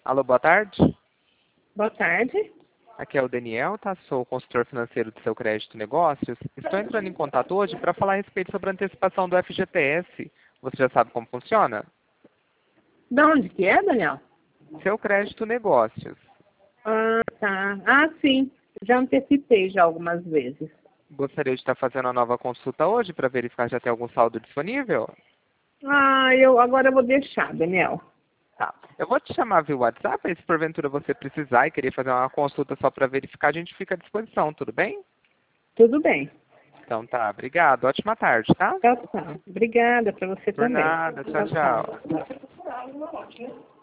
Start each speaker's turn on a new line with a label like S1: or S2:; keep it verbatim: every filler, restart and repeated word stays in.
S1: Alô, boa tarde.
S2: Boa tarde.
S1: Aqui é o Daniel, tá? Sou o consultor financeiro do Seu Crédito Negócios. Estou entrando em contato hoje para falar a respeito sobre a antecipação do F G T S. Você já sabe como funciona?
S2: De onde que é, Daniel?
S1: Seu Crédito Negócios.
S2: Ah, tá. Ah, sim. Já antecipei já algumas vezes.
S1: Gostaria de estar fazendo a nova consulta hoje para verificar se já tem algum saldo disponível?
S2: Ah, eu agora eu vou deixar, Daniel.
S1: Tá. Eu vou te chamar via WhatsApp, e se porventura você precisar e querer fazer uma consulta só para verificar, a gente fica à disposição, tudo bem?
S2: Tudo bem.
S1: Então tá, obrigado. Ótima tarde, tá?
S2: Tchau, tchau. Obrigada para você
S1: Por
S2: também.
S1: nada. Tchau, tchau.
S2: Tchau.